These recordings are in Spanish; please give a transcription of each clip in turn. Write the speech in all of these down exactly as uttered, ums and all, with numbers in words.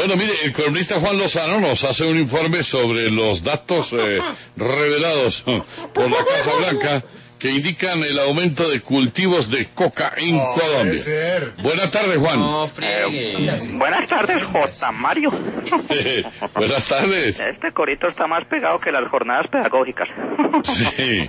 Bueno, mire, el columnista Juan Lozano nos hace un informe sobre los datos eh, revelados por la Casa Blanca que indican el aumento de cultivos de coca en oh, Colombia. Buenas tardes, Juan. No, eh, buenas tardes, J. Mario. Buenas tardes. Este corito está más pegado que las jornadas pedagógicas. Sí.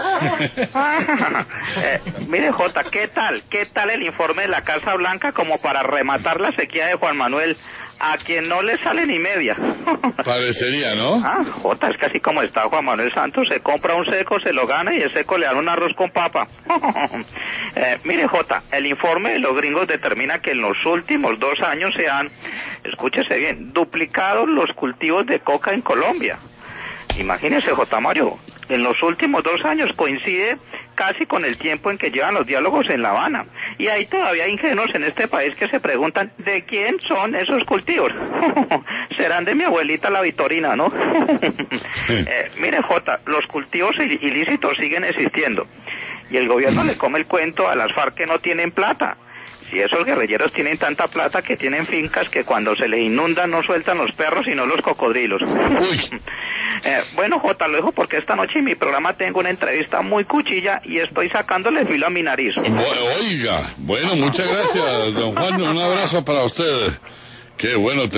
eh, mire, J, ¿qué tal? ¿Qué tal el informe de la Casa Blanca como para rematar la sequía de Juan Manuel, a quien no le sale ni media? Parecería, ¿no? Ah, Jota, es casi como está Juan Manuel Santos, se compra un seco, se lo gana y el seco le dan un arroz con papa. eh, mire, Jota, el informe de los gringos determina que en los últimos dos años se han, escúchese bien, duplicado los cultivos de coca en Colombia. Imagínese, J. Mario, en los últimos dos años coincide casi con el tiempo en que llevan los diálogos en La Habana. Y hay todavía ingenuos en este país que se preguntan ¿de quién son esos cultivos? Serán de mi abuelita la Vitorina, ¿no? eh, mire, Jota, los cultivos ilícitos siguen existiendo. Y el gobierno le come el cuento a las FARC que no tienen plata. Si esos guerrilleros tienen tanta plata que tienen fincas que cuando se les inundan no sueltan los perros sino los cocodrilos. eh, bueno, Jota, lo dejo porque esta noche en mi programa tengo una entrevista muy cuchilla y estoy sacándole filo a mi nariz. Oiga, bueno, muchas gracias, don Juan, un abrazo para usted. Qué bueno.